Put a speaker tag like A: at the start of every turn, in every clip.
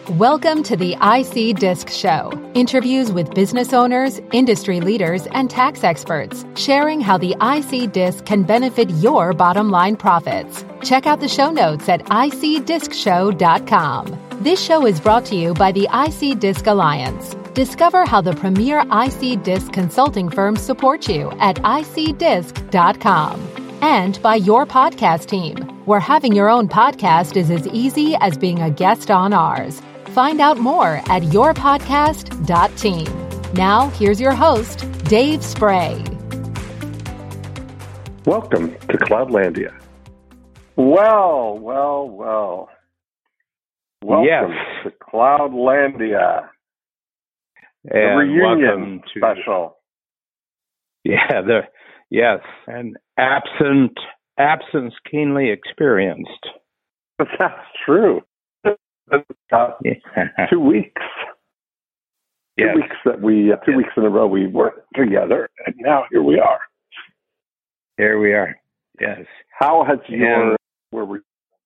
A: Welcome to the IC Disc Show. Interviews with business owners, industry leaders, and tax experts, sharing how the IC Disc can benefit your bottom line profits. Check out the show notes at icdiscshow.com. This show is brought to you by the IC Disc Alliance. Discover how the premier IC Disc consulting firms support you at icdisc.com. And by Your Podcast Team, where having your own podcast is as easy as being a guest on ours. Find out more at yourpodcast.team. Now, here's your host, Dave Spray.
B: Welcome to Cloudlandia. Well. Welcome to Cloudlandia. The reunion special.
C: And absence keenly experienced.
B: But that's true. 2 weeks.
C: Yes.
B: 2 weeks in a row we worked together, and now here we are.
C: Here we are. Yes.
B: How has where we?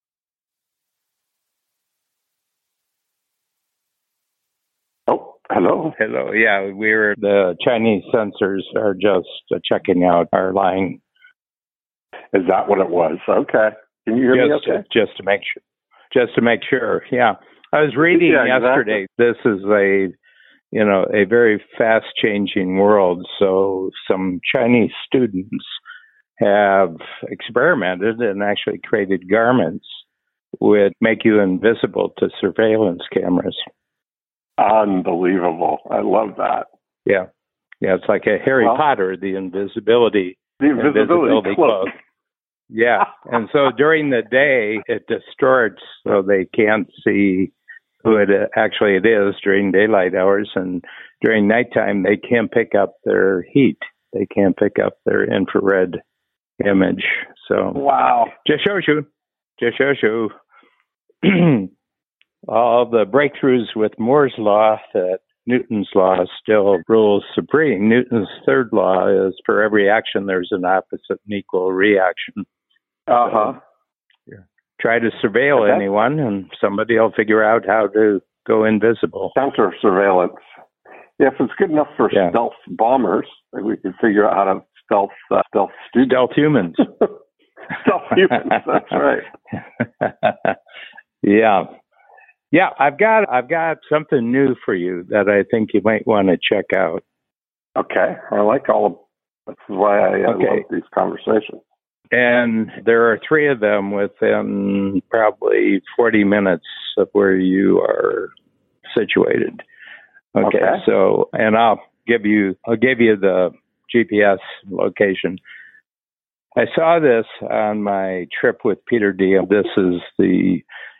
B: Oh, hello.
C: Hello. Yeah, the Chinese censors are just checking out our line.
B: Is that what it was? Okay. Can you hear me okay?
C: Just to make sure. Yeah. I was reading yesterday. This is a very fast changing world. So some Chinese students have experimented and actually created garments which make you invisible to surveillance cameras.
B: Unbelievable. I love that.
C: Yeah. Yeah, it's like a Harry Potter, the invisibility
B: cloak.
C: Yeah. And so during the day, it distorts so they can't see who it is during daylight hours. And during nighttime, they can't pick up their heat. They can't pick up their infrared image. So just shows you all the breakthroughs with Moore's law that Newton's law still rules supreme. Newton's third law is for every action, there's an opposite and equal reaction. So, try to surveil anyone, and somebody will figure out how to go invisible.
B: Counter surveillance. Yeah, if it's good enough for stealth bombers, we could figure out how to stealth students.
C: Stealth humans.
B: Stealth humans. That's right.
C: Yeah. Yeah, I've got something new for you that I think you might want to check out.
B: Okay. I like this is why I love these conversations.
C: And there are 3 of them within probably 40 minutes of where you are situated. Okay. So, and I'll give you the GPS location. I saw this on my trip with Peter Diem. This is the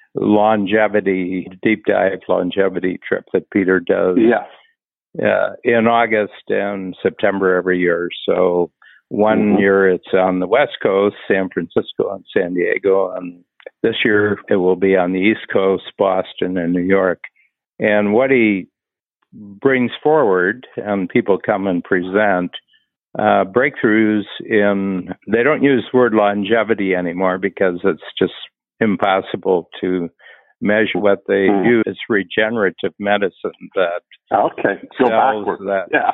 C: deep dive longevity trip that Peter does in August and September every year. So one year it's on the West Coast, San Francisco and San Diego, and this year it will be on the East Coast, Boston and New York. And what he brings forward, and people come and present, breakthroughs they don't use the word longevity anymore because it's just impossible to measure. What they do is regenerative medicine that
B: go backwards.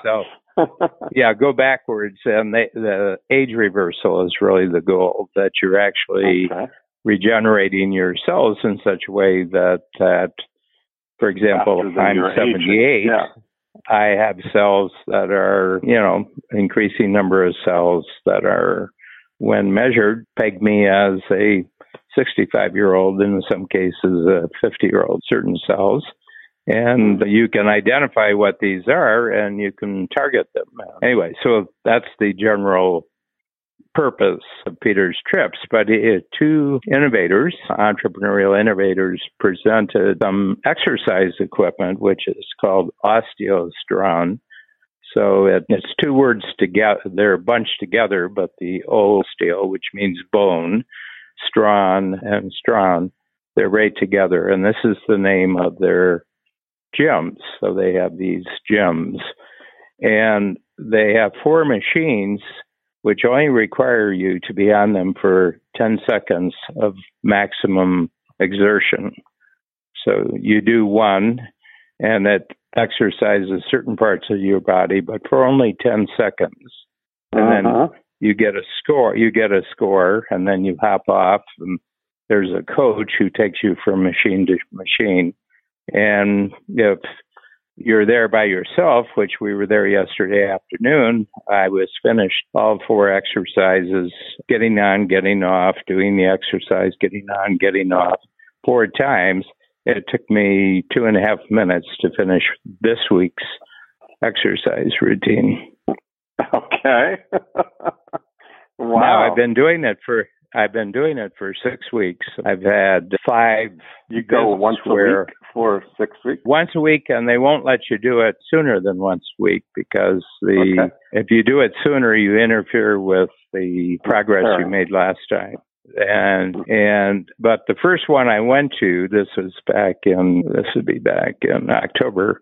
C: Go backwards, and the age reversal is really the goal, that you're actually regenerating your cells in such a way that for example, if I'm 78, I have cells that are, increasing number of cells that are, when measured, peg me as a 65-year-old, in some cases a 50-year-old, certain cells. And you can identify what these are, and you can target them. Anyway, so that's the general purpose of Peter's trips. But 2 entrepreneurial innovators, presented some exercise equipment, which is called OsteoStron. So it's 2 words together. They're bunched together, but the osteo, which means bone, Stron and Stron, they're right together. And this is the name of their gyms. So they have these gyms, and they have 4 machines which only require you to be on them for 10 seconds of maximum exertion. So you do one, and it exercises certain parts of your body, but for only 10 seconds. And then you get a score. And then you hop off, and there's a coach who takes you from machine to machine. And if you're there by yourself, which we were there yesterday afternoon, I was finished all 4 exercises, getting on, getting off, doing the exercise, getting on, getting off 4 times. It took me 2.5 minutes to finish this week's exercise routine.
B: Okay. Wow.
C: Now I've been doing it for 6 weeks. I've had 5.
B: You go once a week for 6 weeks?
C: Once a week, and they won't let you do it sooner than once a week because if you do it sooner, you interfere with the progress you made last time. But the first one I went to, this would be back in October.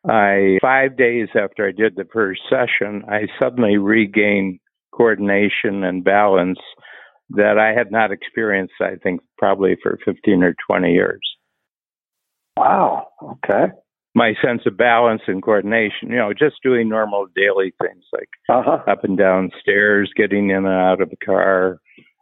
C: 5 days after I did the first session, I suddenly regained coordination and balance that I had not experienced, I think, probably for 15 or 20 years.
B: Wow. Okay.
C: My sense of balance and coordination, just doing normal daily things like up and down stairs, getting in and out of the car,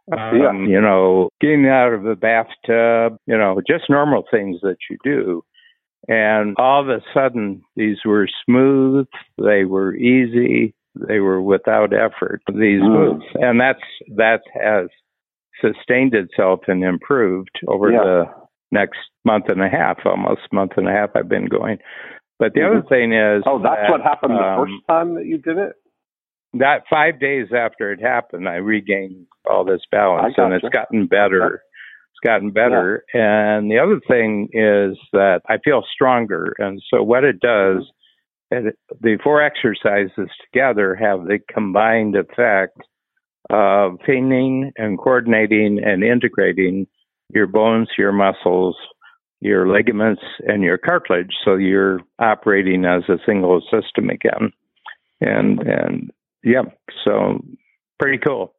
C: getting out of the bathtub, just normal things that you do. And all of a sudden, these were smooth, they were easy, they were without effort, these moves. And that has sustained itself and improved over the next month and a half I've been going. But the other thing is...
B: Oh, that's what happened the first time that you did it?
C: That 5 days after it happened, I regained all this balance, and it's gotten better. It's gotten better. Yeah. And the other thing is that I feel stronger. And so what it does, the 4 exercises together have the combined effect of training and coordinating and integrating your bones, your muscles, your ligaments, and your cartilage. So you're operating as a single system again. And so pretty cool.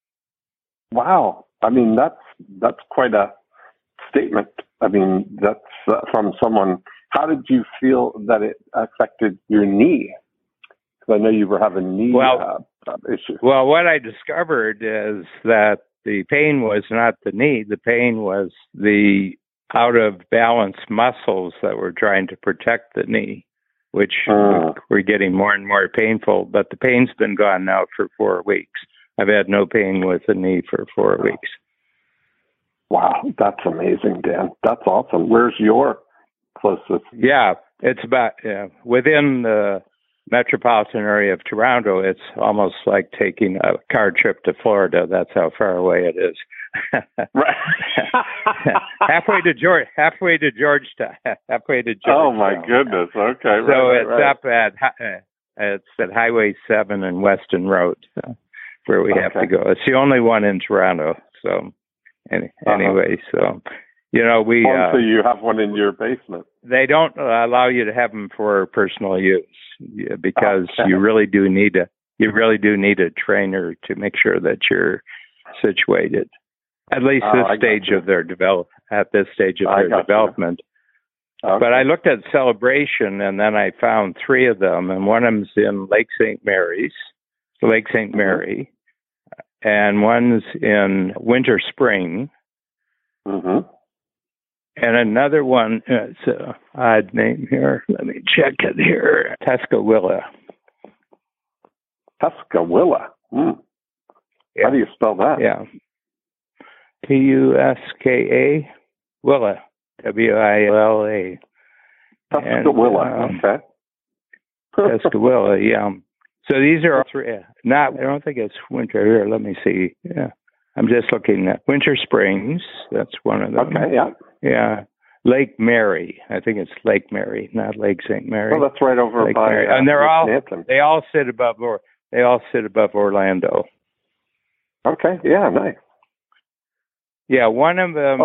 C: Wow.
B: I mean, that's quite a statement. I mean, that's from someone. How did you feel that it affected your knee? Because I know you were having knee issues.
C: Well, what I discovered is that the pain was not the knee. The pain was the out of balance muscles that were trying to protect the knee, which were getting more and more painful. But the pain's been gone now for 4 weeks. I've had no pain with the knee for 4 weeks.
B: Wow, that's amazing, Dan. That's awesome. Where's your closest?
C: Yeah, it's about within the metropolitan area of Toronto. It's almost like taking a car trip to Florida. That's how far away it is. halfway to Georgetown.
B: Oh my goodness! Okay,
C: so up at Highway 7 and Weston Road, where we have to go. It's the only one in Toronto. So anyway, so we.
B: So you have one in your basement.
C: They don't allow you to have them for personal use because you really do need a trainer to make sure that you're situated. At least this stage of their development. Okay. But I looked at Celebration, and then I found 3 of them, and one of them's in Lake St. Mary, and one's in Winter Spring, and another one. It's an odd name here. Let me check it here. Tuscaloosa.
B: Tuscaloosa. Yeah. How do you spell that?
C: Yeah. Tuska, Willa, Willa.
B: Tuscaloosa, okay.
C: Tuscaloosa, yeah. So these are all 3. I don't think it's winter here. Let me see. Yeah, I'm just looking at Winter Springs. That's one of them.
B: Okay, yeah.
C: Yeah. Lake Mary. I think it's Lake Mary, not Lake St. Mary.
B: Well, that's right over
C: Lake
B: by.
C: And they all sit above Orlando.
B: Okay. Yeah. Nice.
C: Yeah, one of them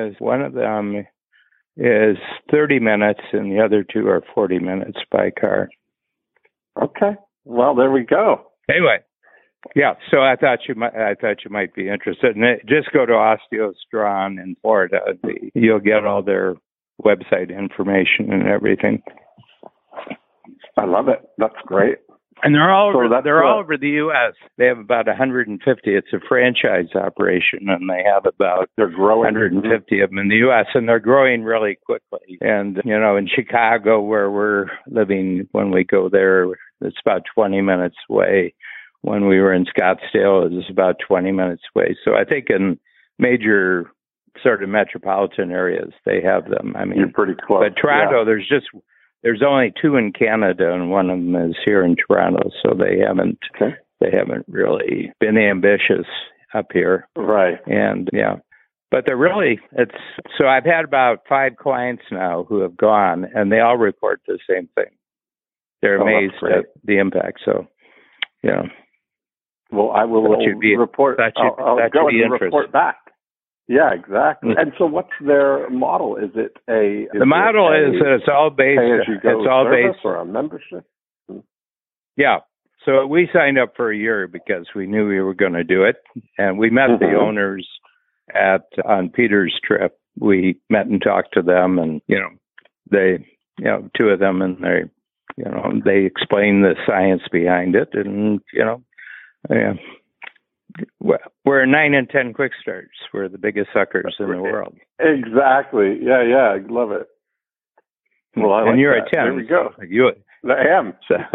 C: is 30 minutes, and the other 2 are 40 minutes by car.
B: Okay. Well, there we go.
C: Anyway, yeah. So I thought you might be interested in it. Just go to OsteoStrong in Florida. You'll get all their website information and everything.
B: I love it. That's great.
C: And they're all over the U.S. They have about 150. It's a franchise operation, and they have about 150 of them in the U.S., and they're growing really quickly. And, in Chicago, where we're living, when we go there, it's about 20 minutes away. When we were in Scottsdale, it was about 20 minutes away. So I think in major sort of metropolitan areas, they have them. I mean,
B: you're pretty close.
C: But Toronto, there's only 2 in Canada, and one of them is here in Toronto. So they haven't really been ambitious up here,
B: right?
C: And but they're really so I've had about 5 clients now who have gone, and they all report the same thing. They're amazed at the impact. So,
B: Well, I will report. I'll go and report back. Yeah, exactly. And so, what's their model? Is it
C: the model is that it's all based. It's all based
B: for a membership.
C: Yeah. So we signed up for a year because we knew we were going to do it, and we met the owners on Peter's trip. We met and talked to them, and they 2 of them, and they explained the science behind it, and we're 9 and 10 quick starts. We're the biggest suckers in the world.
B: Exactly. Yeah, I love it. Well, I
C: and you're
B: that.
C: a 10.
B: There we go. I am.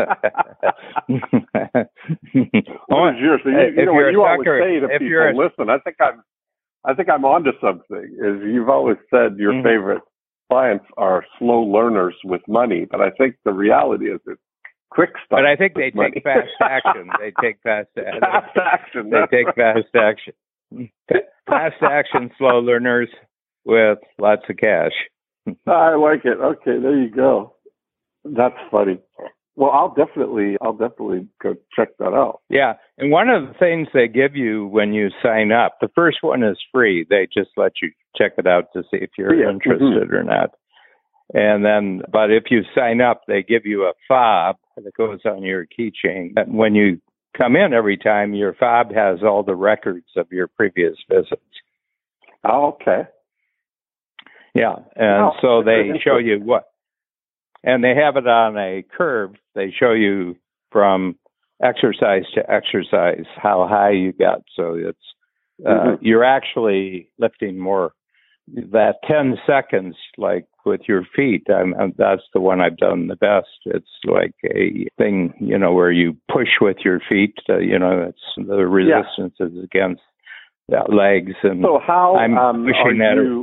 B: What is yours? So you always say to people, listen, I think I'm onto something. Is you've always said your favorite clients are slow learners with money, but I think the reality is it's quick stuff.
C: But I think they take fast action. They take fast action. They take fast action. Fast action, slow learners with lots of cash.
B: I like it. Okay, there you go. That's funny. Well, I'll definitely go check that out.
C: Yeah, and one of the things they give you when you sign up, the first one is free. They just let you check it out to see if you're interested or not. And then, but if you sign up, they give you a fob that goes on your keychain. And when you come in every time, your fob has all the records of your previous visits.
B: Oh, okay.
C: Yeah, and so they show you what, and they have it on a curve. They show you from exercise to exercise how high you got. So it's you're actually lifting more. That 10 seconds, like with your feet, that's the one I've done the best. It's like a thing, where you push with your feet. It's the resistance is against legs, and
B: so how
C: I'm pushing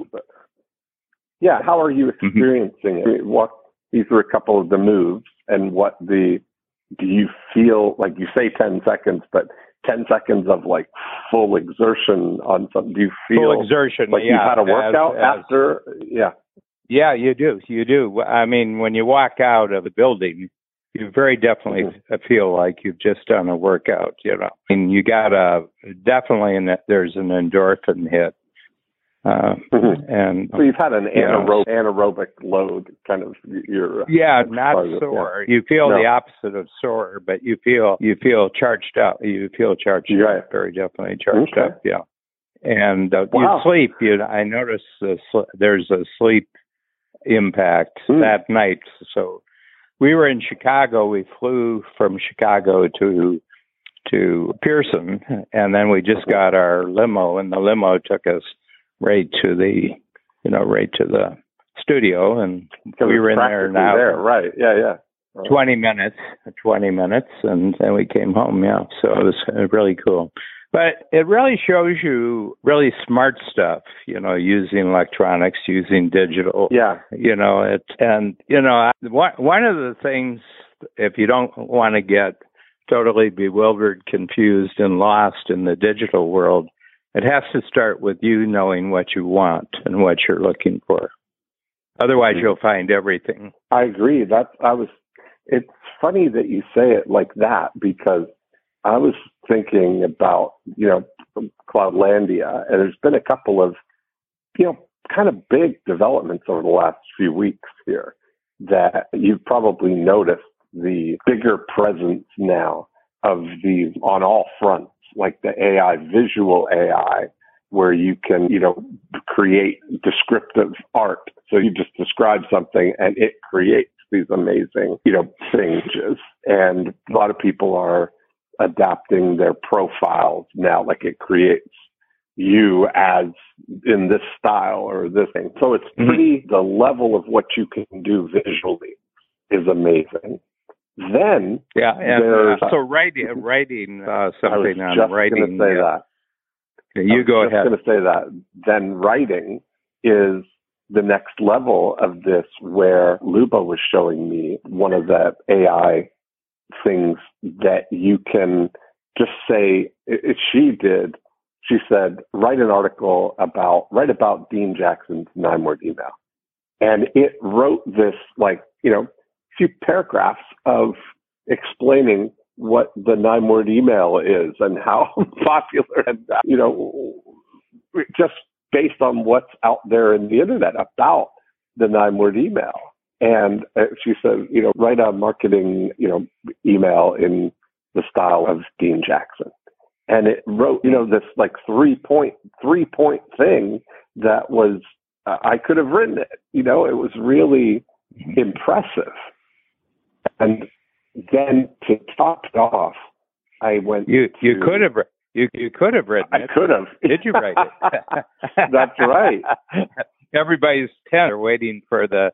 B: how are you experiencing it? Walk me through a couple of the moves, and do you feel like you say 10 seconds, but 10 seconds of like full exertion on something? Do you feel
C: full exertion?
B: Like you've had a workout after? Yeah.
C: Yeah, you do. You do. I mean, when you walk out of the building, you very definitely feel like you've just done a workout. And you gotta definitely, there's an endorphin hit. And
B: so you've had an anaerobic load, kind of.
C: Not sore. You feel the opposite of sore, but you feel charged up. You feel charged up, very definitely charged up. Yeah, and you sleep. I notice there's a sleep impact that night. So we were in Chicago. We flew from Chicago to Pearson, and then we just got our limo, and the limo took us right to the studio, and we were in there now.
B: Right. Yeah. Right.
C: 20 minutes, and then we came home. Yeah. So it was really cool. But it really shows you really smart stuff, using electronics, using digital.
B: Yeah.
C: One of the things, if you don't want to get totally bewildered, confused, and lost in the digital world, it has to start with you knowing what you want and what you're looking for. Otherwise, you'll find everything.
B: I agree. It's funny that you say it like that, because I was thinking about, Cloudlandia, and there's been a couple of, kind of big developments over the last few weeks here that you've probably noticed the bigger presence now of these on all fronts, like the AI, visual AI, where you can, create descriptive art. So you just describe something and it creates these amazing, things. And a lot of people are adapting their profiles now, like it creates you as in this style or this thing. So it's pretty, the level of what you can do visually is amazing. Then
C: so writing something on writing.
B: Say that.
C: You go ahead.
B: I was just going to say that. Then writing is the next level of this, where Luba was showing me one of the AI things that you can just say. She said, write about Dean Jackson's 9-word email, and it wrote this few paragraphs of explaining what the 9-word email is and how popular, and just based on what's out there in the internet about the 9-word email. And she said, write a marketing, email in the style of Dean Jackson. And it wrote, this like 3-point thing that was, I could have written it, it was really impressive. And then to top it off, I went. You
C: could have written it.
B: I could have.
C: Did you write it?
B: That's right.
C: Everybody's they're waiting for the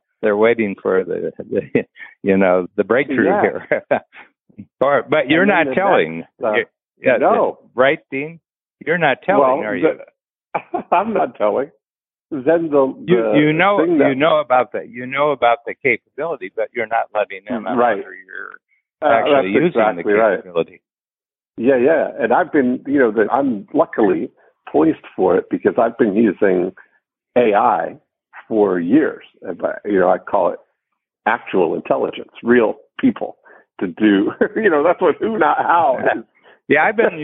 C: breakthrough here. But you're not telling.
B: No,
C: right, Dean? You're not telling, are you?
B: I'm not telling. Then
C: you know about the capability, but you're not letting them on whether you're actually using the capability.
B: Right. Yeah, and I've been, I'm luckily poised for it because I've been using AI for years. I call it actual intelligence, real people to do. That's what who, not how.
C: Yeah, I've been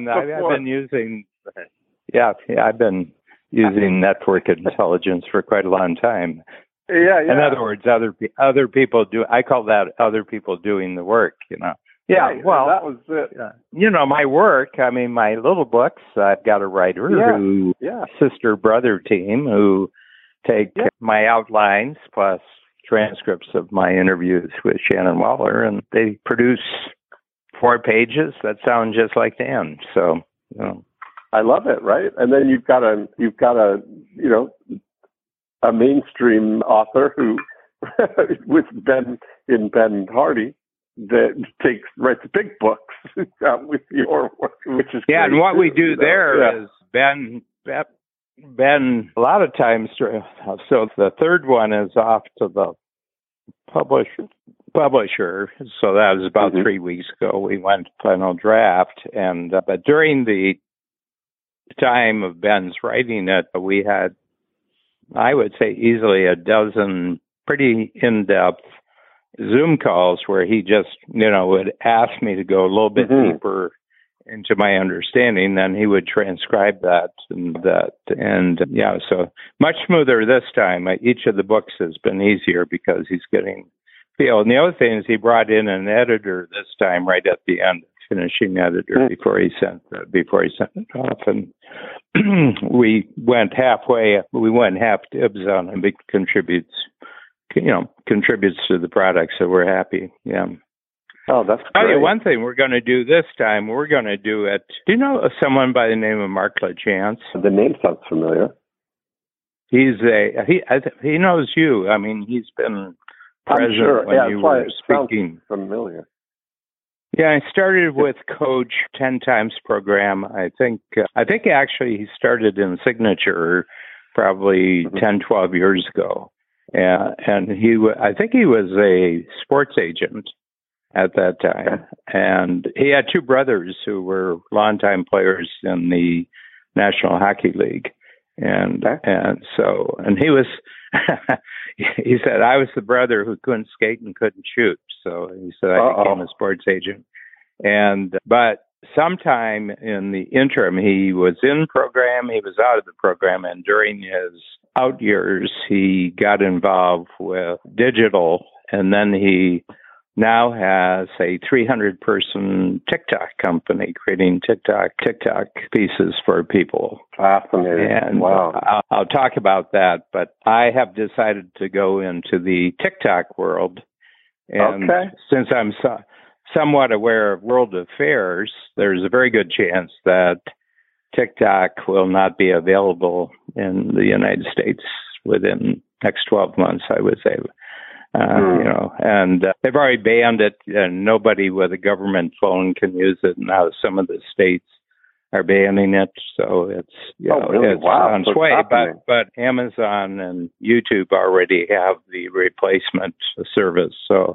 C: using network intelligence for quite a long time.
B: Yeah.
C: In other words, other people do. I call that other people doing the work.
B: Yeah. Well, that was it.
C: My work. I mean, my little books. I've got a writer sister brother team who take my outlines plus transcripts of my interviews with Shannon Waller, and they produce 4 pages that sound just like Dan. So,
B: I love it, right? And then you've got a mainstream author who with Ben Hardy that writes big books with your work, which is great.
C: And what we do there is Ben a lot of times. So the third one is off to the publisher. So that was about 3 weeks ago. We went to final draft, and but during the time of Ben's writing it, we had, I would say, easily a dozen pretty in-depth Zoom calls where he just, would ask me to go a little bit deeper into my understanding. Then he would transcribe that, so much smoother this time. Each of the books has been easier because he's getting feel. And the other thing is he brought in an editor this time right at the end, finishing editor before he sent it off, and we went halfway. We went half dibs on him. It contributes to the product, so we're happy. Yeah.
B: Oh, that's great.
C: Oh, yeah, one thing we're going to do this time, we're going to do it. Do you know someone by the name of Mark LaChance?
B: The name sounds familiar.
C: He knows you. I mean, he's been present when you were speaking.
B: Familiar.
C: Yeah, I started with Coach 10 Times program. I think actually he started in Signature probably 10, 12 years ago. And I think he was a sports agent at that time. And he had 2 brothers who were longtime players in the National Hockey League. And he was, he said, I was the brother who couldn't skate and couldn't shoot. So he said, I became a sports agent. But sometime in the interim, he was in program, he was out of the program. And during his out years, he got involved with digital. And then he now has a 300-person TikTok company creating TikTok pieces for people.
B: Fascinating.
C: And
B: wow.
C: I'll talk about that, but I have decided to go into the TikTok world. And since I'm somewhat aware of world affairs, there's a very good chance that TikTok will not be available in the United States within next 12 months, I would say. And they've already banned it, and nobody with a government phone can use it. Now some of the states are banning it, so it's it's on its way. But Amazon and YouTube already have the replacement service. So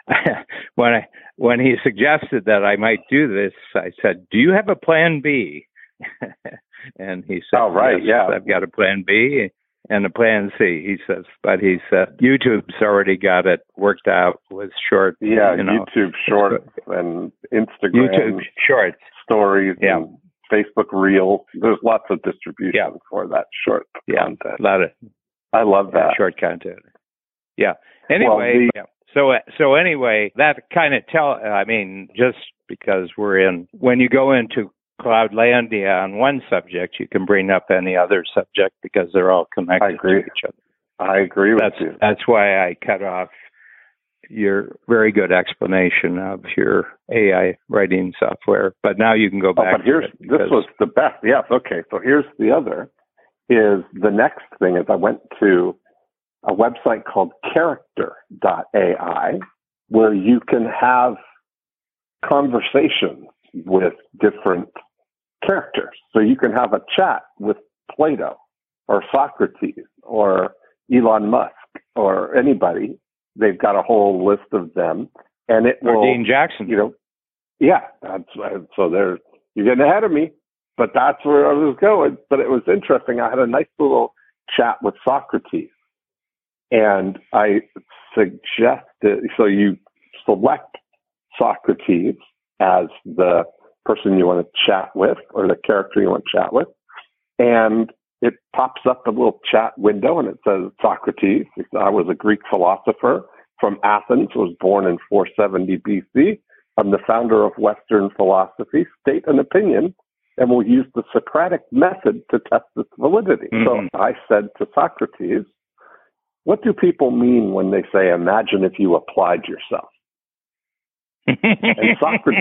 C: when he suggested that I might do this, I said, "Do you have a plan B?" And he said,
B: "Oh, right,
C: yes, I've got a plan B." And a plan C, he says. But he said YouTube's already got it worked out with short.
B: Yeah, YouTube Shorts and Instagram
C: YouTube Shorts.
B: Stories and Facebook Reels. There's lots of distribution for that short content.
C: A lot of,
B: I love that.
C: Short content. Yeah. Anyway, so anyway, that kind of just because when you go into Cloudlandia on one subject, you can bring up any other subject because they're all connected to each other.
B: I agree with you.
C: That's why I cut off your very good explanation of your AI writing software. But now you can go back to it.
B: This was the best. Yes. Okay. So here's the other. Is the next thing is I went to a website called Character.ai where you can have conversations with different characters. So you can have a chat with Plato or Socrates or Elon Musk or anybody. They've got a whole list of them, and it will.
C: Or Dean Jackson.
B: So you're getting ahead of me, but that's where I was going. But it was interesting. I had a nice little chat with Socrates, and I suggested. So you select Socrates as the person you want to chat with or the character you want to chat with. And it pops up a little chat window and it says, Socrates, I was a Greek philosopher from Athens, was born in 470 BC. I'm the founder of Western philosophy. State an opinion and we'll use the Socratic method to test its validity. Mm-hmm. So I said to Socrates, what do people mean when they say, imagine if you applied yourself? And Socrates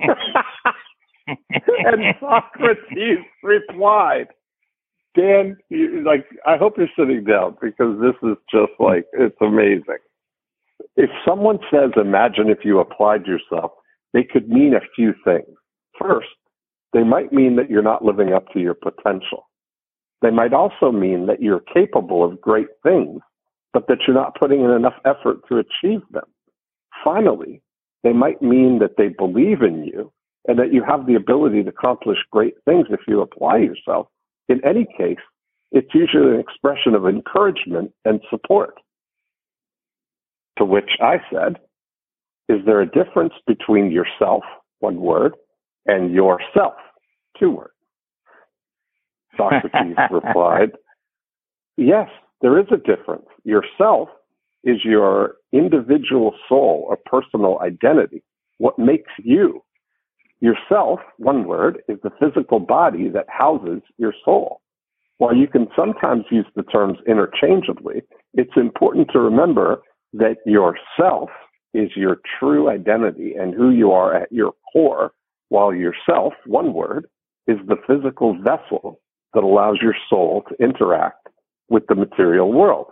B: replied, Dan, I hope you're sitting down because this is just it's amazing. If someone says, imagine if you applied yourself, they could mean a few things. First, they might mean that you're not living up to your potential. They might also mean that you're capable of great things, but that you're not putting in enough effort to achieve them. Finally, they might mean that they believe in you and that you have the ability to accomplish great things if you apply yourself. In any case, it's usually an expression of encouragement and support. To which I said, is there a difference between yourself, one word, and yourself, two words? Socrates replied, yes, there is a difference. Yourself is your individual soul or personal identity, what makes you. Yourself, one word, is the physical body that houses your soul. While you can sometimes use the terms interchangeably, it's important to remember that yourself is your true identity and who you are at your core, while yourself, one word, is the physical vessel that allows your soul to interact with the material world.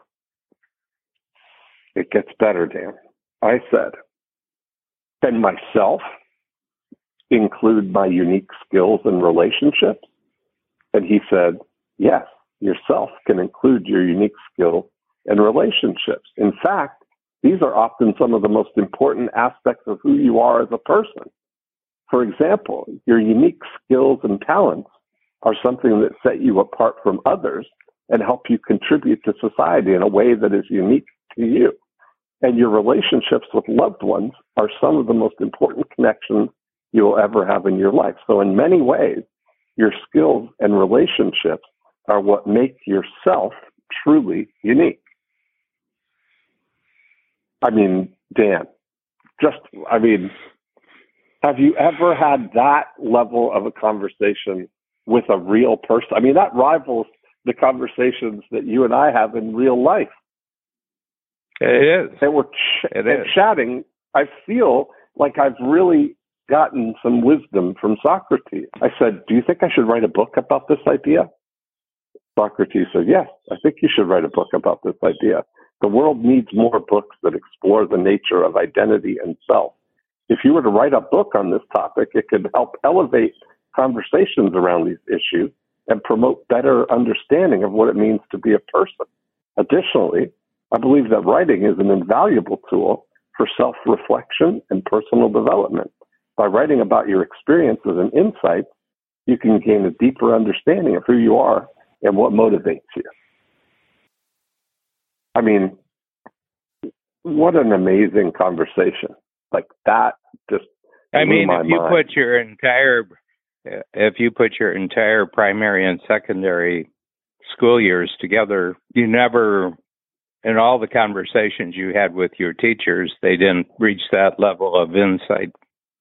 B: It gets better, Dan. I said, can myself include my unique skills and relationships? And he said, yes, yourself can include your unique skills and relationships. In fact, these are often some of the most important aspects of who you are as a person. For example, your unique skills and talents are something that set you apart from others and help you contribute to society in a way that is unique to you. And your relationships with loved ones are some of the most important connections you will ever have in your life. So in many ways, your skills and relationships are what make yourself truly unique. I mean, Dan, have you ever had that level of a conversation with a real person? I mean, that rivals the conversations that you and I have in real life.
C: It is.
B: And we're chatting. I feel like I've really gotten some wisdom from Socrates. I said, do you think I should write a book about this idea? Socrates said, yes, I think you should write a book about this idea. The world needs more books that explore the nature of identity and self. If you were to write a book on this topic, it could help elevate conversations around these issues and promote better understanding of what it means to be a person. Additionally, I believe that writing is an invaluable tool for self-reflection and personal development. By writing about your experiences and insights, you can gain a deeper understanding of who you are and what motivates you. I mean, what an amazing conversation. Like that just blew my mind.
C: If you put your entire primary and secondary school years together, you never, in all the conversations you had with your teachers, they didn't reach that level of insight.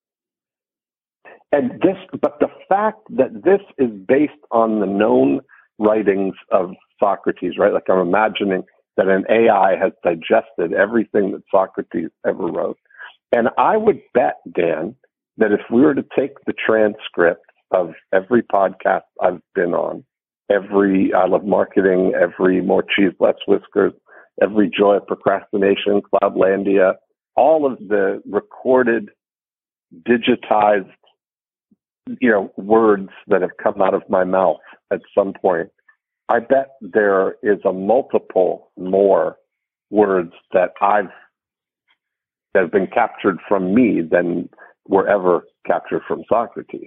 B: But the fact that this is based on the known writings of Socrates, right? Like I'm imagining that an AI has digested everything that Socrates ever wrote. And I would bet, Dan, that if we were to take the transcript of every podcast I've been on, every I Love Marketing, every More Cheese, Less Whiskers, every Joy of Procrastination, Cloudlandia, all of the recorded, digitized, words that have come out of my mouth at some point, I bet there is a multiple more words that have been captured from me than were ever captured from Socrates.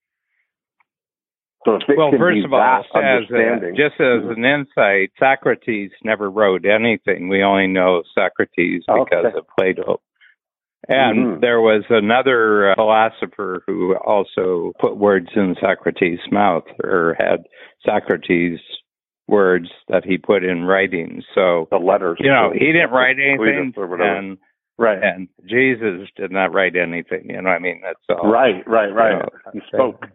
B: So
C: first of all, just as an insight, Socrates never wrote anything. We only know Socrates because of Plato. And there was another philosopher who also put words in Socrates' mouth, or had Socrates' words that he put in writing. So
B: the letters,
C: he didn't write anything, and Jesus did not write anything. That's all.
B: Right. He spoke.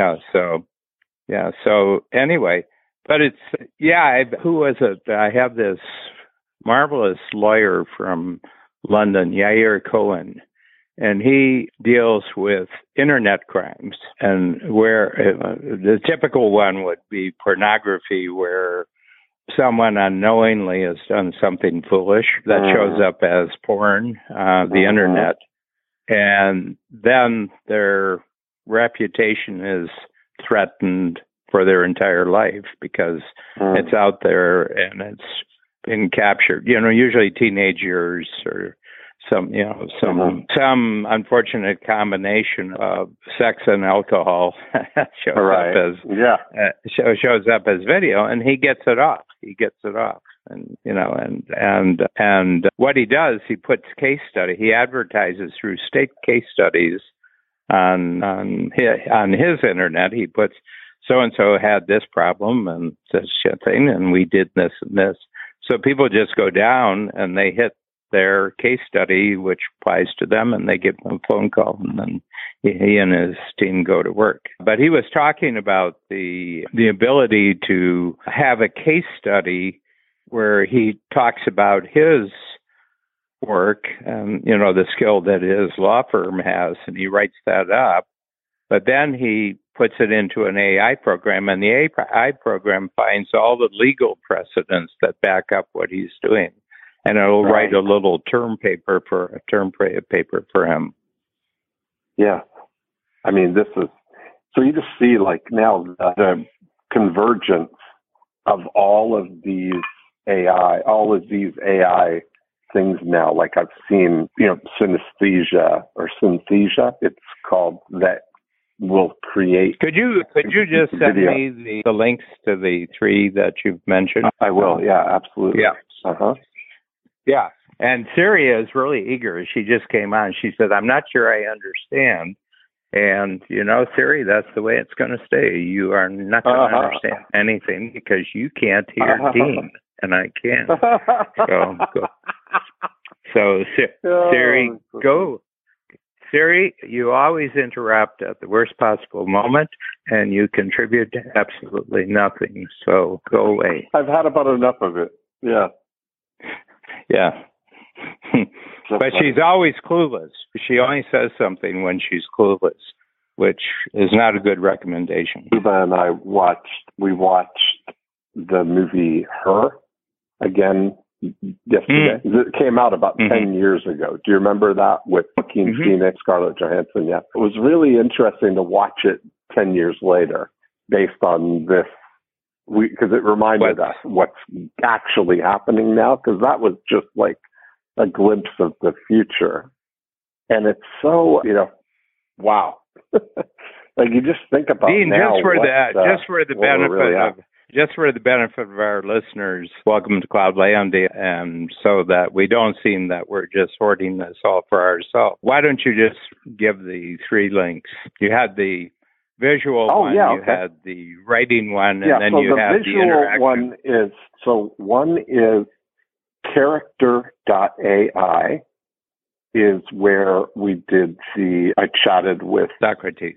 C: So anyway, but who was it? I have this marvelous lawyer from London, Yair Cohen, and he deals with internet crimes, and where the typical one would be pornography, where someone unknowingly has done something foolish that shows up as porn, the internet, and then their reputation is threatened for their entire life because it's out there and it's been captured. Usually teenage years or some unfortunate combination of sex and alcohol shows up as video, and he gets it off. And what he does, he puts case study. He advertises through state case studies on his internet. He puts so and so had this problem and this thing, and we did this and this. So people just go down and they hit their case study, which applies to them, and they give them a phone call, and then he and his team go to work. But he was talking about the ability to have a case study where he talks about his work and, the skill that his law firm has, and he writes that up. But then he puts it into an AI program, and the AI program finds all the legal precedents that back up what he's doing. And it'll write a little term paper for him.
B: Yeah. I mean, so you just see now the convergence of all of these AI things now. Like I've seen, synesthesia, it's called, that will create.
C: Could you just send me the links to the three that you've mentioned?
B: I will. Yeah, absolutely.
C: Yeah. Yeah. And Syria is really eager. She just came on. She said, I'm not sure I understand. And, Siri, that's the way it's going to stay. You are not going to understand anything because you can't hear Dean, and I can. So Siri, go Siri, you always interrupt at the worst possible moment, and you contribute to absolutely nothing. So go away.
B: I've had about enough of it. Yeah.
C: Yeah. But she's always clueless. She only says something when she's clueless, which is not a good recommendation.
B: Luba and I watched the movie Her again yesterday. It came out about 10 years ago. Do you remember that with Joaquin Phoenix, Scarlett Johansson? Yeah. It was really interesting to watch it 10 years later based on this, because it reminded us what's actually happening now, because that was just like a glimpse of the future. And it's so, wow. Like you just think about
C: Dean,
B: now.
C: Just for the benefit of our listeners, welcome to Cloudland, and so that we don't seem that we're just hoarding this all for ourselves. Why don't you just give the 3 links? You had the visual one, you had the writing one, and then you had the interaction.
B: One is character.ai is where we did I chatted with
C: Socrates.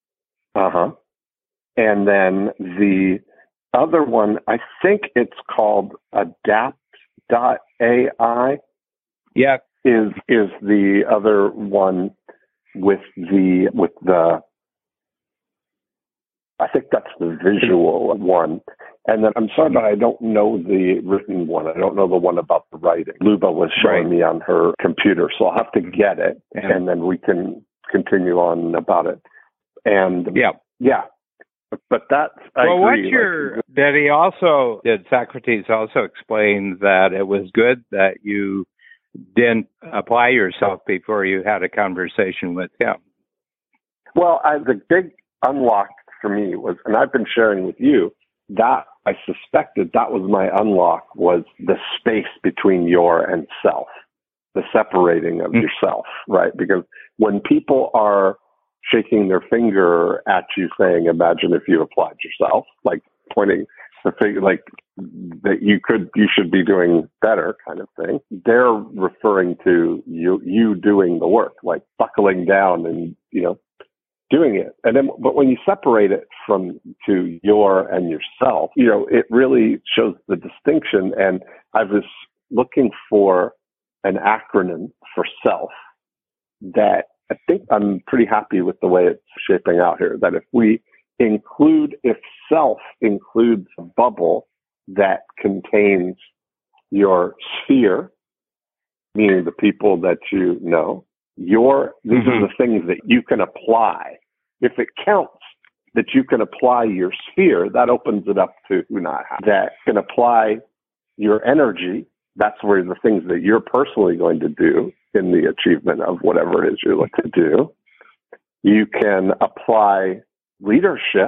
B: And then the other one, I think it's called adapt.ai.
C: Yeah.
B: Is the other one with the I think that's the visual one. And then I'm sorry, but I don't know the written one. I don't know the one about the writing. Luba was showing me on her computer, so I'll have to get it, and then we can continue on about it. And but that's
C: did Socrates also explain that it was good that you didn't apply yourself before you had a conversation with him?
B: Well, the big unlock for me was, and I've been sharing with you, that I suspected that was my unlock, was the space between your and self, the separating of yourself, right? Because when people are shaking their finger at you saying, imagine if you applied yourself, like pointing the finger, like that you should be doing better kind of thing. They're referring to you doing the work, like buckling down and, doing it. And then, but when you separate it to your and yourself, it really shows the distinction. And I was looking for an acronym for self that I think I'm pretty happy with the way it's shaping out here. That if self includes a bubble that contains your sphere, meaning the people that you know, these are the things that you can apply. If it counts that you can apply your sphere, that opens it up to that can apply your energy. That's where the things that you're personally going to do in the achievement of whatever it is you're looking to do. You can apply leadership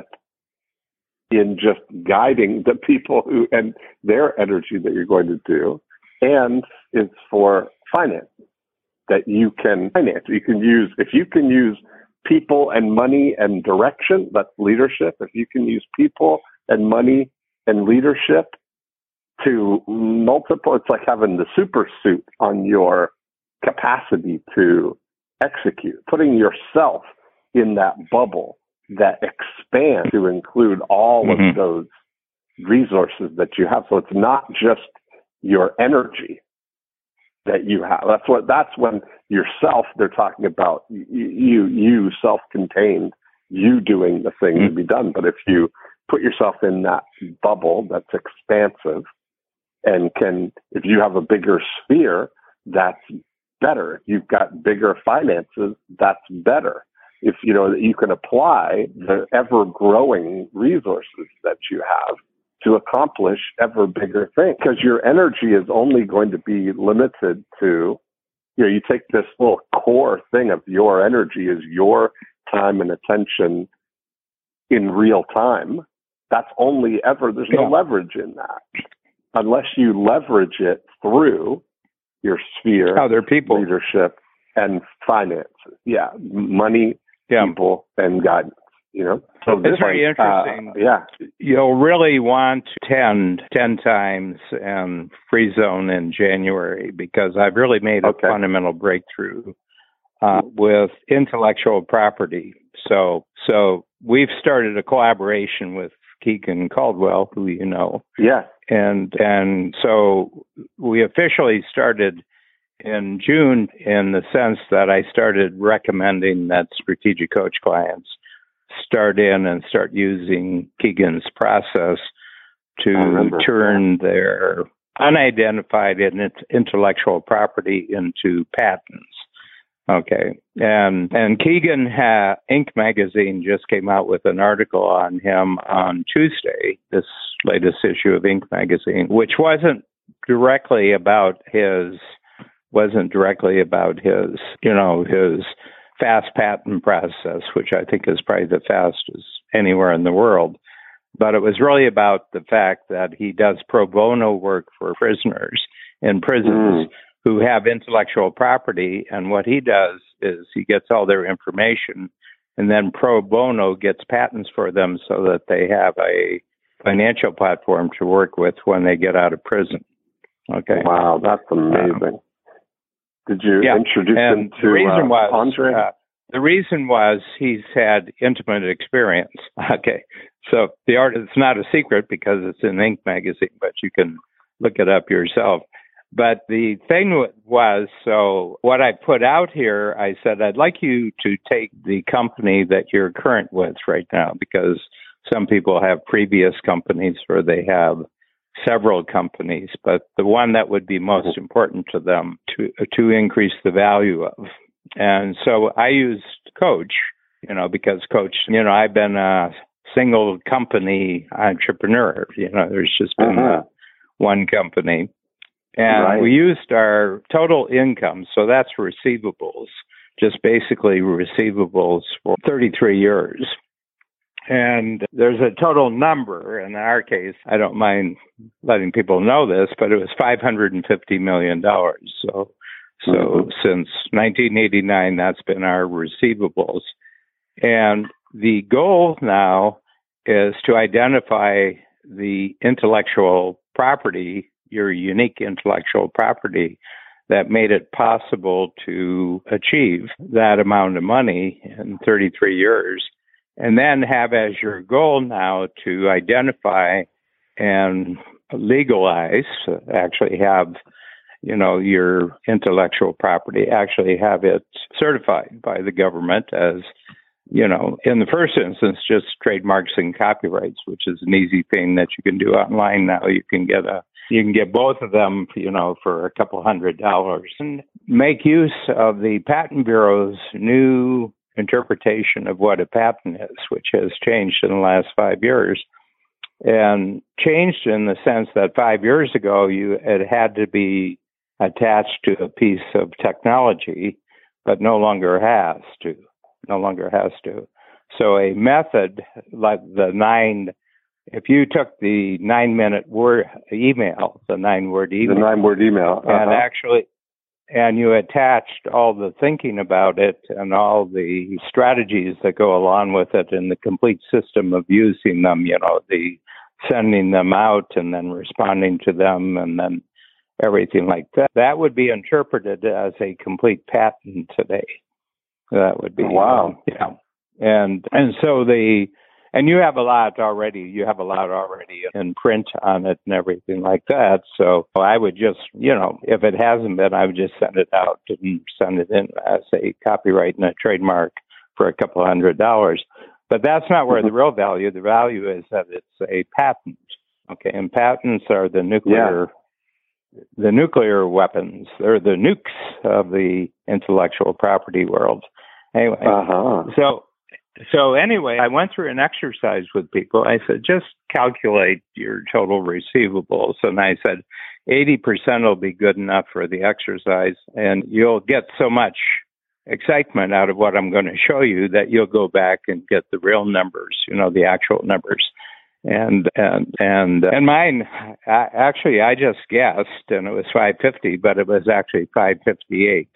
B: in just guiding the people and their energy that you're going to do. And it's for finance, that you can finance. If you can use people and money and direction, that's leadership. If you can use people and money and leadership to multiple, it's like having the super suit on your capacity to execute, putting yourself in that bubble that expands to include all of those resources that you have. So it's not just your energy that you have. That's when yourself, they're talking about you self-contained, you doing the thing to be done. But if you put yourself in that bubble that's expansive, and if you have a bigger sphere, that's better. If you've got bigger finances, that's better. If you can apply the ever-growing resources that you have to accomplish ever bigger things, because your energy is only going to be limited to, you take this little core thing of your energy is your time and attention in real time. That's only there's no leverage in that unless you leverage it through your sphere,
C: other people,
B: leadership, and finances. Yeah. Money, people, and guidance. So
C: it's very interesting. You'll really want 10 times Free Zone in January, because I've really made a fundamental breakthrough with intellectual property. So we've started a collaboration with Keegan Caldwell, who you know.
B: Yeah.
C: And so we officially started in June in the sense that I started recommending that strategic coach clients start using Keegan's process to turn their unidentified intellectual property into patents. Okay. And Keegan Inc. magazine just came out with an article on him on Tuesday, this latest issue of Inc. magazine, which wasn't directly about his, his fast patent process, which I think is probably the fastest anywhere in the world. But it was really about the fact that he does pro bono work for prisoners in prisons who have intellectual property. And what he does is he gets all their information and then pro bono gets patents for them so that they have a financial platform to work with when they get out of prison. Okay.
B: Wow, that's amazing. Did you introduce him to Andre?
C: The reason was he's had intimate experience. Okay. So the art, it's not a secret because it's in Inc. magazine, but you can look it up yourself. But the thing was, so what I put out here, I said, I'd like you to take the company that you're current with right now, because some people have previous companies or they have several companies, but the one that would be most important to them to increase the value of. And so I used Coach, because Coach, I've been a single company entrepreneur. There's just been one company. And we used our total income, so that's receivables, just basically receivables for 33 years. And there's a total number. In our case, I don't mind letting people know this, but it was $550 million. So since 1989, that's been our receivables. And the goal now is to identify the intellectual property, your unique intellectual property, that made it possible to achieve that amount of money in 33 years. And then have as your goal now to identify and legalize, actually have, your intellectual property, actually have it certified by the government as, in the first instance, just trademarks and copyrights, which is an easy thing that you can do online now. You can get both of them, for a couple $100 and make use of the Patent Bureau's new interpretation of what a patent is, which has changed in the last 5 years, and changed in the sense that 5 years ago it had to be attached to a piece of technology, but no longer has to. So a method like if you took the 9-minute word email, the 9-word email, and you attached all the thinking about it and all the strategies that go along with it and the complete system of using them, the sending them out and then responding to them and then everything like that, that would be interpreted as a complete patent today. That would be
B: wow.
C: And so and you have a lot already. You have a lot already in print on it and everything like that. So I would just, if it hasn't been, I would just send it out and send it in as a copyright and a trademark for a couple $100. But that's not where the real value. The value is that it's a patent. Okay, and patents are the nuclear weapons. They're the nukes of the intellectual property world. Anyway, So anyway, I went through an exercise with people. I said, just calculate your total receivables. And I said, 80% will be good enough for the exercise. And you'll get so much excitement out of what I'm going to show you that you'll go back and get the real numbers, the actual numbers. And mine, actually, I just guessed, and it was 550, but it was actually 558.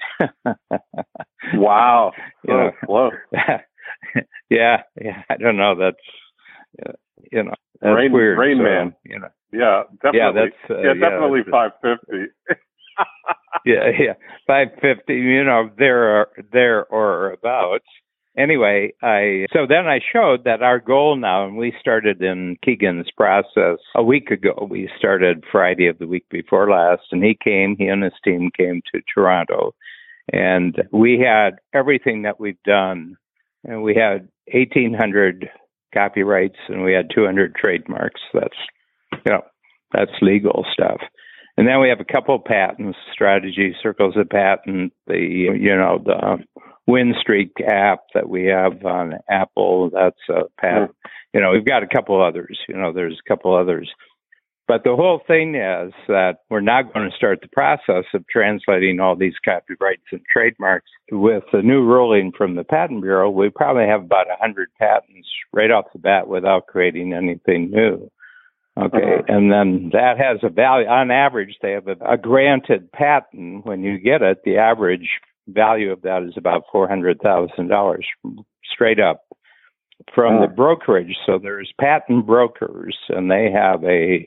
B: Wow. Close.
C: Yeah, I don't know. That's that's weird.
B: Rain Man. Yeah, definitely.
C: Yeah, that's
B: definitely 550.
C: yeah, 550. There or abouts. Anyway, so then I showed that our goal now, and we started in Keegan's process a week ago. We started Friday of the week before last, and he and his team came to Toronto, and we had everything that we've done, and we had 1,800 copyrights, and we had 200 trademarks. That's legal stuff. And then we have a couple of patents, strategy circles of patent, the Winstreak app that we have on Apple, that's a patent. We've got a couple others, there's a couple others. But the whole thing is that we're not going to start the process of translating all these copyrights and trademarks. With the new ruling from the Patent Bureau, we probably have about 100 patents right off the bat without creating anything new. Okay, and then that has a value. On average, they have a granted patent. When you get it, the average value of that is about $400,000 straight up from the brokerage. So there's patent brokers, and they have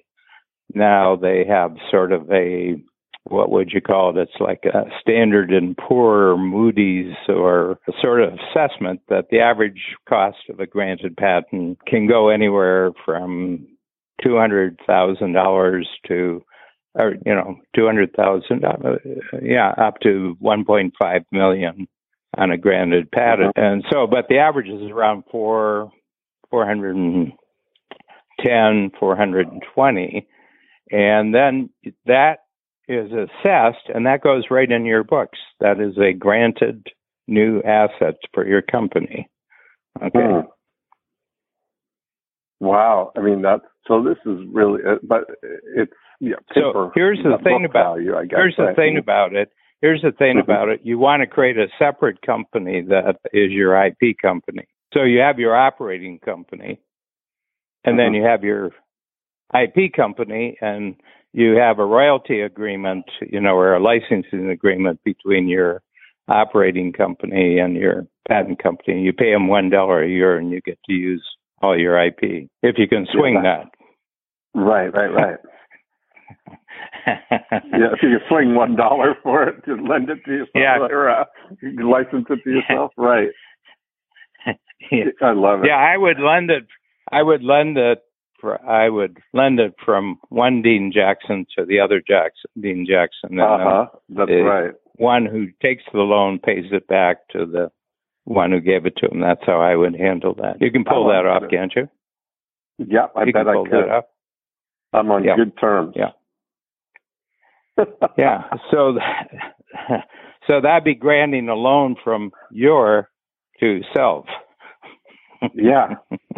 C: sort of a, what would you call it? It's like a Standard & Poor, Moody's, or a sort of assessment that the average cost of a granted patent can go anywhere from $200,000 to, $200,000, up to $1.5 million on a granted patent. And so, but the average is around 410, 420. And then that is assessed, and that goes right in your books. That is a granted new asset for your company. Okay.
B: Wow. I mean, so this is really, but it's,
C: so here's the thing about value, I guess. Here's the thing about it. You want to create a separate company that is your IP company. So you have your operating company, and then you have your IP company, and you have a royalty agreement, or a licensing agreement between your operating company and your patent company. You pay them $1 a year, and you get to use all your IP if you can swing that.
B: Right. If you can swing $1 for it to lend it to yourself, or you can license it to yourself, right? I love it.
C: Yeah, I would lend it from one Dean Jackson to the other Dean Jackson.
B: That's right.
C: One who takes the loan pays it back to the one who gave it to him. That's how I would handle that. You can pull that off, can't you?
B: Yeah, I bet I could. I'm on good terms.
C: Yeah. Yeah. So that'd be granting a loan from your to self.
B: Yeah.